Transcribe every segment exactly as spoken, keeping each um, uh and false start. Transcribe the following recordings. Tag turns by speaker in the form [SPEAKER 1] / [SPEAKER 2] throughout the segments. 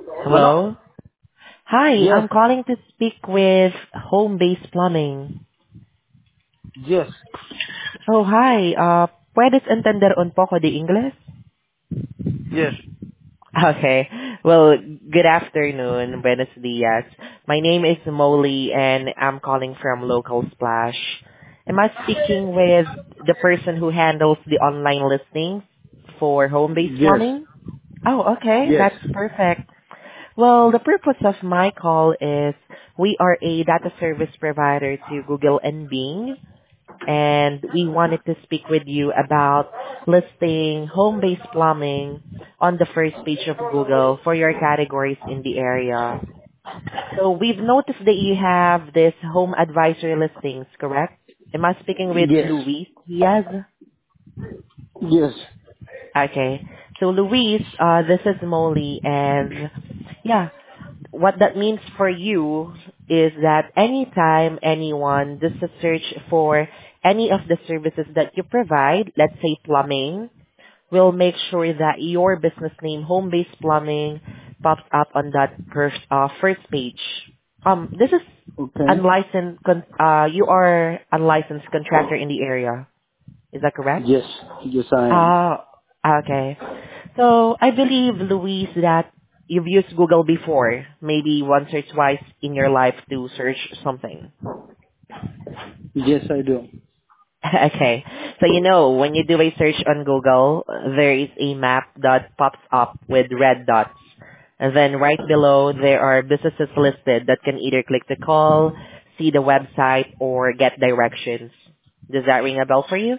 [SPEAKER 1] Hello?
[SPEAKER 2] Hello. Hi,
[SPEAKER 1] Yes.
[SPEAKER 2] I'm calling to speak with Home Base Plumbing.
[SPEAKER 1] Yes.
[SPEAKER 2] Oh, hi. Uh, puedes entender un poco de inglés?
[SPEAKER 1] Yes.
[SPEAKER 2] Okay. Well, good afternoon. Buenos dias. My name is Molly, and I'm calling from Local Splash. Am I speaking with the person who handles the online listings for Home Base
[SPEAKER 1] Yes.
[SPEAKER 2] Plumbing? Oh, okay.
[SPEAKER 1] Yes.
[SPEAKER 2] That's perfect. Well, the purpose of my call is we are a data service provider to Google and Bing, and we wanted to speak with you about listing home-based plumbing on the first page of Google for your categories in the area. So we've noticed that you have this home advisory listings, correct? Am I speaking with
[SPEAKER 1] Yes.
[SPEAKER 2] Luis Diaz?
[SPEAKER 1] Yes.
[SPEAKER 2] Okay. So Luis, uh, this is Molly, and yeah, what that means for you is that anytime anyone does a search for any of the services that you provide, let's say plumbing, we'll make sure that your business name, Home Based Plumbing, pops up on that first, uh, first page. Um, this is
[SPEAKER 1] Okay.
[SPEAKER 2] unlicensed, con- uh, you are unlicensed contractor in the area. Is that correct?
[SPEAKER 1] Yes. Yes, I am.
[SPEAKER 2] Ah, okay. So I believe, Luis, that you've used Google before, maybe once or twice in your life to search something.
[SPEAKER 1] Yes, I do.
[SPEAKER 2] Okay. So you know, when you do a search on Google, there is a map that pops up with red dots. And then right below, there are businesses listed that can either click the call, see the website, or get directions. Does that ring a bell for you?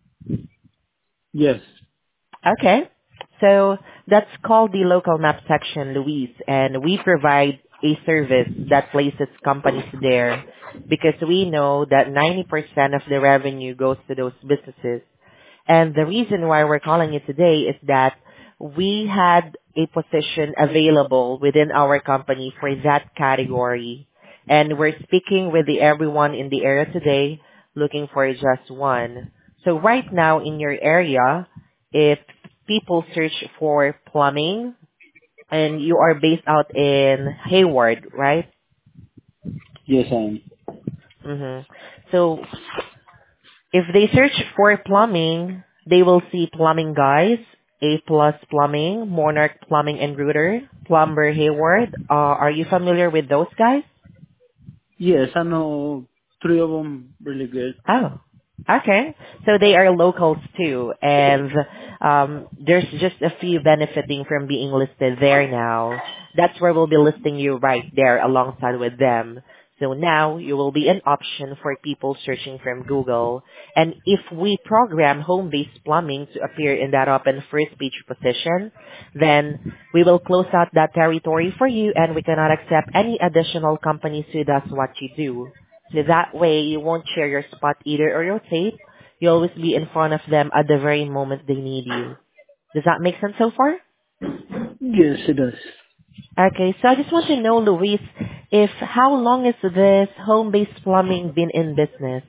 [SPEAKER 1] Yes.
[SPEAKER 2] Okay. So that's called the local map section, Luis, and we provide a service that places companies there because we know that ninety percent of the revenue goes to those businesses. And the reason why we're calling you today is that we had a position available within our company for that category. And we're speaking with the everyone in the area today looking for just one. So right now in your area, if people search for plumbing and you are based out in Hayward, right?
[SPEAKER 1] Yes, I am.
[SPEAKER 2] hmm So if they search for plumbing, they will see Plumbing Guys, A Plus Plumbing, Monarch Plumbing and Router, Plumber Hayward. Uh, are you familiar with those guys?
[SPEAKER 1] Yes, I know three of them really good.
[SPEAKER 2] Oh, okay. So they are locals too, and um, there's just a few benefiting from being listed there now. That's where we'll be listing you right there alongside with them. So now you will be an option for people searching from Google. And if we program home-based plumbing to appear in that open first page position, then we will close out that territory for you and we cannot accept any additional companies who does what you do. So that way, you won't share your spot either or your tape. You'll always be in front of them at the very moment they need you. Does that make sense so far?
[SPEAKER 1] Yes, it does.
[SPEAKER 2] Okay, so I just want to know, Luis, if how long has this home-based plumbing been in business?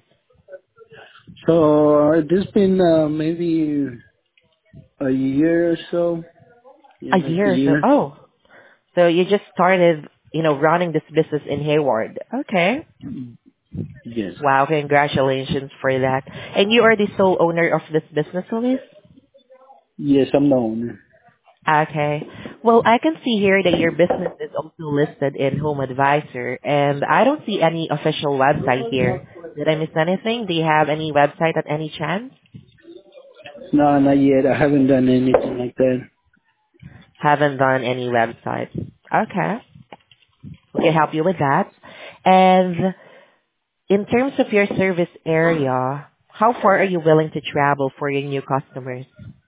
[SPEAKER 1] So, uh, this been uh, maybe a year or so. Yeah,
[SPEAKER 2] A
[SPEAKER 1] like a
[SPEAKER 2] year or so.
[SPEAKER 1] year.
[SPEAKER 2] Oh, so you just started, you know, running this business in Hayward. Okay.
[SPEAKER 1] Yes.
[SPEAKER 2] Wow, congratulations for that. And you are the sole owner of this business, Luis?
[SPEAKER 1] Yes, I'm the owner.
[SPEAKER 2] Okay. Well, I can see here that your business is also listed in Home Advisor, and I don't see any official website here. Did I miss anything? Do you have any website at any chance?
[SPEAKER 1] No, not yet. I haven't done anything like that.
[SPEAKER 2] Haven't done any website. Okay. We can help you with that. And in terms of your service area, how far are you willing to travel for your new customers?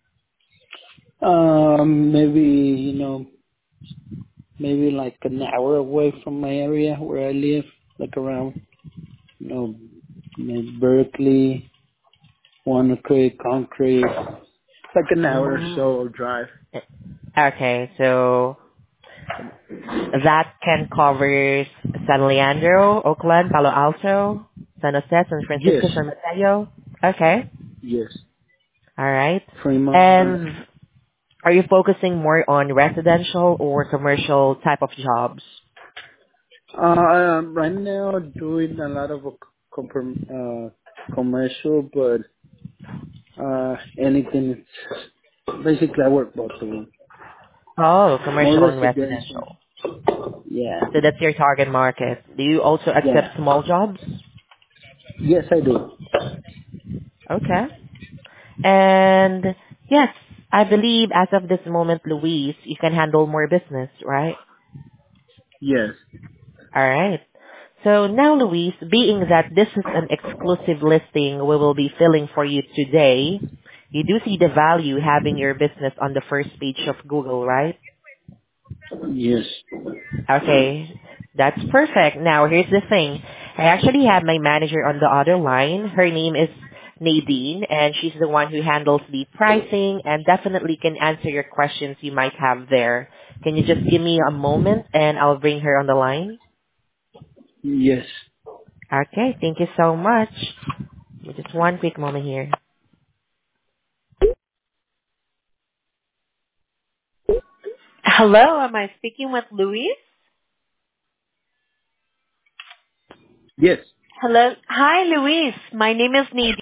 [SPEAKER 1] Um, maybe, you know, maybe like an hour away from my area where I live, like around, you know, maybe Berkeley, Wanna Creek, Concrete, like an hour or
[SPEAKER 2] Mm.
[SPEAKER 1] so drive.
[SPEAKER 2] Okay, so that can cover San Leandro, Oakland, Palo Alto, San Jose, San
[SPEAKER 1] Yes,
[SPEAKER 2] Francisco, San Mateo. Okay.
[SPEAKER 1] yes.
[SPEAKER 2] All right.
[SPEAKER 1] Fremont.
[SPEAKER 2] And Are you focusing more on residential or commercial type of jobs?
[SPEAKER 1] Uh, um, right now doing a lot of uh, comprom- uh, commercial, but uh, anything. Basically, I work both of them.
[SPEAKER 2] Oh,
[SPEAKER 1] More
[SPEAKER 2] commercial and
[SPEAKER 1] residential.
[SPEAKER 2] residential.
[SPEAKER 1] Yeah.
[SPEAKER 2] So that's your target market. Do you also
[SPEAKER 1] Yeah.
[SPEAKER 2] accept small jobs?
[SPEAKER 1] Yes, I do.
[SPEAKER 2] Okay. And yes, I believe as of this moment, Luis, you can handle more business, right?
[SPEAKER 1] Yes.
[SPEAKER 2] All right. So now, Luis, being that this is an exclusive listing we will be filling for you today, you do see the value having your business on the first page of Google, right?
[SPEAKER 1] Yes.
[SPEAKER 2] Okay, that's perfect. Now, here's the thing. I actually have my manager on the other line. Her name is Nadine, and she's the one who handles the pricing and definitely can answer your questions you might have there. Can you just give me a moment and I'll bring her on the line?
[SPEAKER 1] Yes.
[SPEAKER 2] Okay, thank you so much. Just one quick moment here. Hello, am I speaking with Luis?
[SPEAKER 1] Yes.
[SPEAKER 2] Hello. Hi, Luis. My name is Nadine.